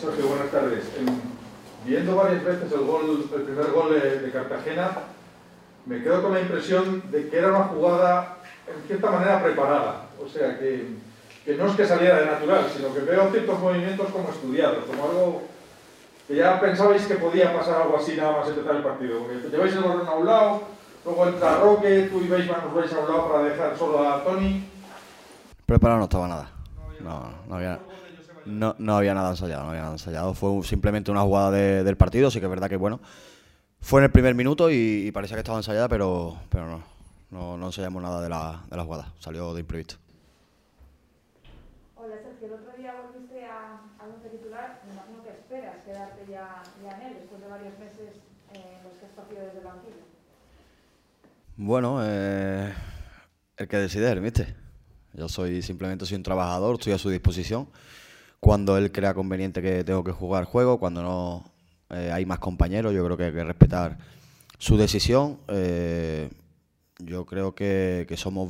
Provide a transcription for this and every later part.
Sergio, buenas tardes. Viendo varias veces el primer gol de Cartagena, me quedo con la impresión de que era una jugada en cierta manera preparada. O sea, que no es que saliera de natural, sino que veo ciertos movimientos como estudiados, como algo que ya pensabais que podía pasar algo así nada más empezar el partido. Porque lleváis el balón a un lado, luego entra Roque, tú y Weisman os vais a un lado para dejar solo a Toni. Preparado no estaba nada. No había nada ensayado, Fue simplemente una jugada del partido. Sí que es verdad que bueno, fue en el primer minuto y parecía que estaba ensayada, pero no ensayamos nada de la jugada. Salió de imprevisto. Hola Sergio, el otro día volviste al once titular. Me imagino que esperas quedarte ya en él después de varios meses en los que has partido desde el banquillo. Bueno, el que decide es el míster. Yo soy un trabajador, estoy a su disposición. Cuando él crea conveniente que tengo que jugar, juego. Cuando no hay más compañeros, yo creo que hay que respetar su decisión. Yo creo que somos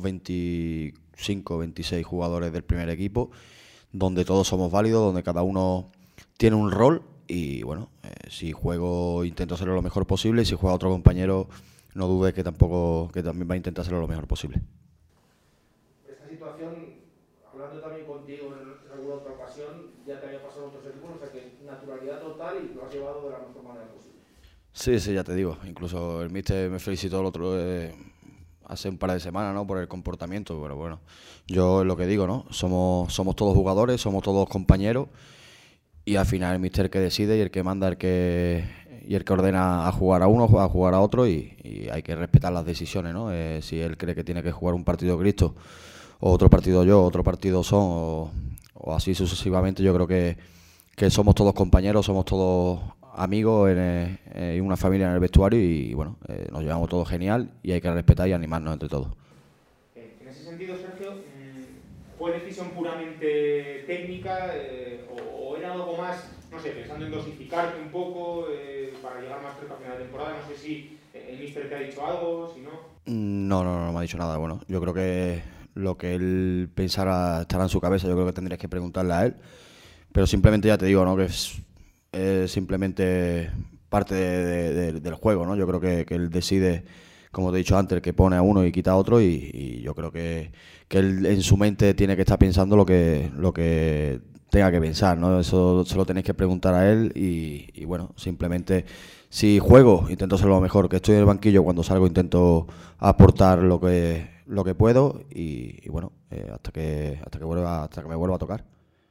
25, 26 jugadores del primer equipo, donde todos somos válidos, donde cada uno tiene un rol. Y bueno, si juego intento hacerlo lo mejor posible, y si juega otro compañero, no dude que también va a intentar hacerlo lo mejor posible. Esta situación, hablando también contigo en alguna otra ocasión, ya te había pasado en otros equipos, o sea que naturalidad total y lo has llevado de la mejor manera posible. Sí, ya te digo. Incluso el míster me felicitó el otro hace un par de semanas, ¿no? Por el comportamiento. Pero bueno, yo lo que digo, ¿no? Somos todos jugadores, somos todos compañeros, y al final el míster que decide y el que manda, el que ordena a jugar a uno, a jugar a otro, y hay que respetar las decisiones, ¿no? Si él cree que tiene que jugar un partido Cristo, o otro partido yo, otro partido Son, o así sucesivamente, yo creo que somos todos compañeros, somos todos amigos y una familia en el vestuario, y bueno, nos llevamos todos genial, y hay que respetar y animarnos entre todos. En ese sentido, Sergio, ¿fue decisión puramente técnica o era algo más, no sé, pensando en dosificarte un poco para llegar más cerca a final de temporada? No sé si el míster te ha dicho algo, si no. No me ha dicho nada. Bueno, yo creo que lo que él pensara estará en su cabeza. Yo creo que tendrías que preguntarle a él, pero simplemente ya te digo, ¿no? Que es simplemente parte del juego, ¿no? Yo creo que él decide, como te he dicho antes, que pone a uno y quita a otro, y yo creo que él en su mente tiene que estar pensando lo que tenga que pensar, ¿no? Eso se lo tenéis que preguntar a él, y bueno, simplemente si juego intento hacerlo lo mejor, que estoy en el banquillo, cuando salgo intento aportar lo que puedo, y bueno, hasta que me vuelva a tocar.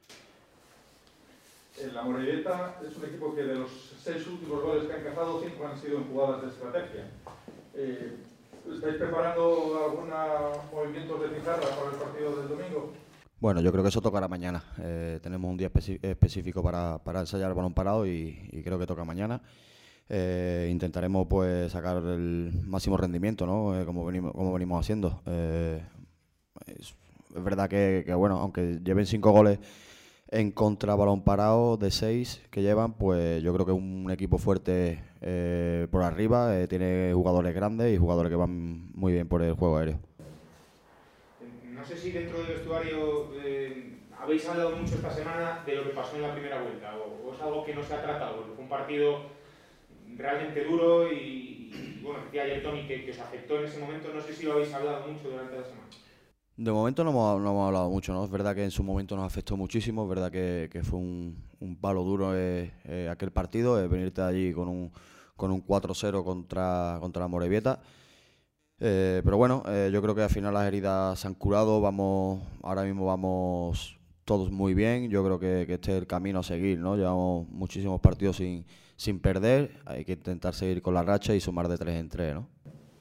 La Morevieta es un equipo que de los 6 últimos goles que han cazado, 5 han sido en jugadas de estrategia. ¿Estáis preparando algunos movimientos de pizarra para el partido del domingo? Bueno, yo creo que eso tocará mañana. Tenemos un día específico para ensayar el balón parado, y creo que toca mañana. Intentaremos pues sacar el máximo rendimiento, ¿no? Como venimos haciendo. Es verdad que bueno, aunque lleven 5 goles en contra balón parado de 6 que llevan, pues yo creo que es un equipo fuerte por arriba. Tiene jugadores grandes y jugadores que van muy bien por el juego aéreo. No sé si dentro del vestuario habéis hablado mucho esta semana de lo que pasó en la primera vuelta, o es algo que no se ha tratado, porque fue un partido realmente duro, y bueno, decía ayer Toni que os afectó en ese momento. No sé si lo habéis hablado mucho durante la semana. De momento no hemos hablado mucho, ¿no? Es verdad que en su momento nos afectó muchísimo. Es verdad que fue un palo duro aquel partido, venirte allí con un 4-0 contra la Morevieta. Pero bueno, yo creo que al final las heridas se han curado. Ahora mismo vamos todos muy bien. Yo creo que este es el camino a seguir, ¿no? Llevamos muchísimos partidos sin perder. Hay que intentar seguir con la racha y sumar de 3 en 3, ¿no?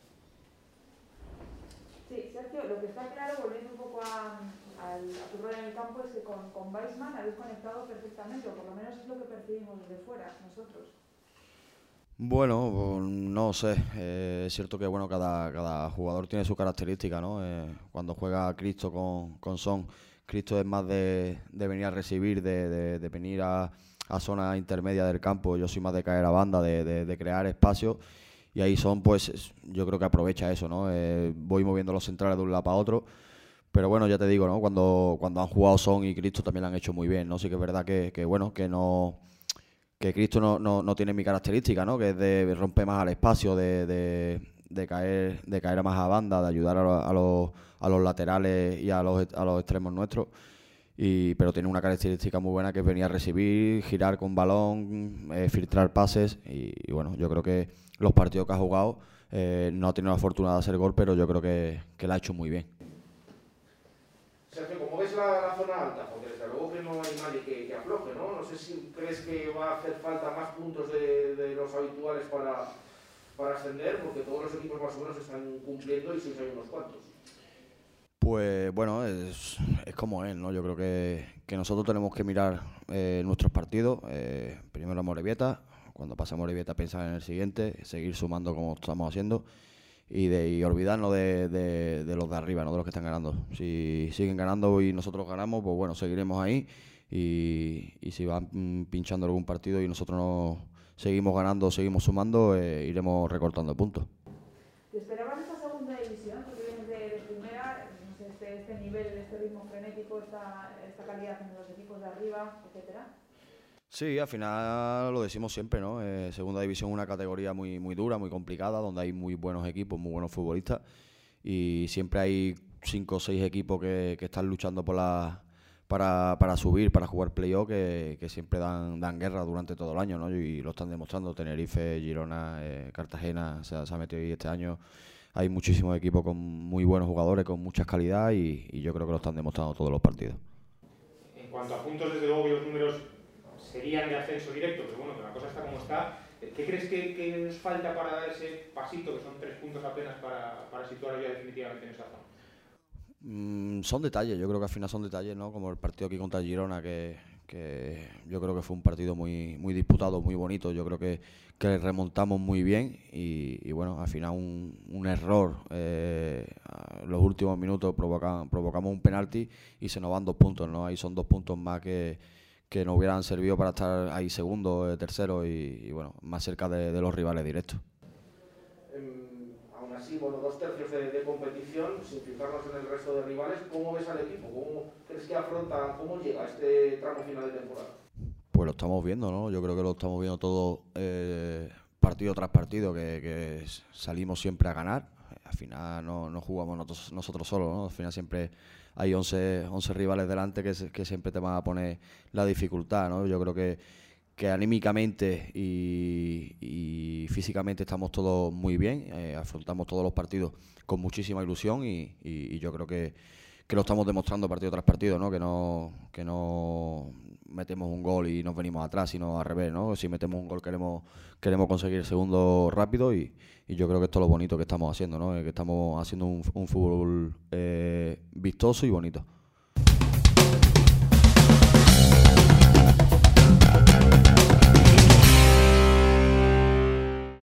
Sí, Sergio, lo que está claro, volviendo un poco a tu rol en el campo, es que con Weisman habéis conectado perfectamente, o por lo menos es lo que percibimos desde fuera nosotros. Bueno, no sé. Es cierto que bueno, cada jugador tiene su característica, ¿no? Cuando juega Cristo con Son, Cristo es más de venir a recibir, de venir a zona intermedia del campo. Yo soy más de caer a banda, de crear espacio, y ahí Son, pues yo creo que aprovecha eso, ¿no? Voy moviendo los centrales de un lado para otro, pero bueno, ya te digo, ¿no? Cuando han jugado Son y Cristo también lo han hecho muy bien, ¿no? Sí que es verdad que bueno, que no Cristo no tiene mi característica, ¿no? Que es de romper más al espacio, de caer más a banda, de ayudar a los laterales y a los extremos nuestros. Pero tiene una característica muy buena, que es venir a recibir, girar con balón, filtrar pases. Y bueno, yo creo que los partidos que ha jugado no ha tenido la fortuna de hacer gol, pero yo creo que la ha hecho muy bien. Sergio, ¿cómo ves la zona alta? Porque desde luego que no hay nadie que afloje, ¿no? No sé si crees que va a hacer falta más puntos de los habituales para ascender, porque todos los equipos más o menos están cumpliendo y sí hay unos cuantos. Pues bueno, es como es, ¿no? Yo creo que nosotros tenemos que mirar nuestros partidos. Primero a Morevieta, cuando pase a Morevieta pensar en el siguiente, seguir sumando como estamos haciendo y olvidarnos de los de arriba, ¿no? De los que están ganando. Si siguen ganando y nosotros ganamos, pues bueno, seguiremos ahí y si van pinchando algún partido y nosotros no seguimos ganando, seguimos sumando, iremos recortando puntos. ¿Te esperabas esta segunda división? Porque vienes de primera, no sé, este nivel, este ritmo frenético, esta calidad en los equipos de arriba, etcétera. Sí, al final lo decimos siempre, ¿no? Segunda división es una categoría muy, muy dura, muy complicada, donde hay muy buenos equipos, muy buenos futbolistas y siempre hay 5 o 6 equipos que están luchando para subir, para jugar playoff, que siempre dan guerra durante todo el año, ¿no? Y lo están demostrando. Tenerife, Girona, Cartagena se ha metido ahí este año. Hay muchísimos equipos con muy buenos jugadores, con mucha calidad y yo creo que lo están demostrando todos los partidos. En cuanto a puntos, desde luego que los números serían de ascenso directo, pero bueno, que la cosa está como está. ¿Qué crees que nos falta para dar ese pasito, que son 3 puntos apenas, para situar ya definitivamente en esa zona? Son detalles, yo creo que al final son detalles, ¿no? Como el partido aquí contra Girona, que yo creo que fue un partido muy, muy disputado, muy bonito. Yo creo que remontamos muy bien y bueno, al final un error. Los últimos minutos provocamos un penalti y se nos van 2 puntos, ¿no? Ahí son 2 puntos más que nos hubieran servido para estar ahí segundo, tercero y bueno, más cerca de los rivales directos. Aún así, bueno, 2 tercios de competición, sin fijarnos en el resto de rivales, ¿cómo ves al equipo? ¿Cómo crees que afronta, cómo llega este tramo final de temporada? Pues lo estamos viendo, ¿no? Yo creo que lo estamos viendo todo partido tras partido, que salimos siempre a ganar. Al final no jugamos nosotros solos, ¿no? Al final siempre hay 11 rivales delante que siempre te van a poner la dificultad, ¿no? Yo creo que anímicamente y físicamente estamos todos muy bien, afrontamos todos los partidos con muchísima ilusión y yo creo que lo estamos demostrando partido tras partido, ¿no? Que no metemos un gol y nos venimos atrás, sino al revés, ¿no? Si metemos un gol queremos conseguir el segundo rápido y yo creo que esto es lo bonito que estamos haciendo, ¿no? Que estamos haciendo un fútbol vistoso y bonito.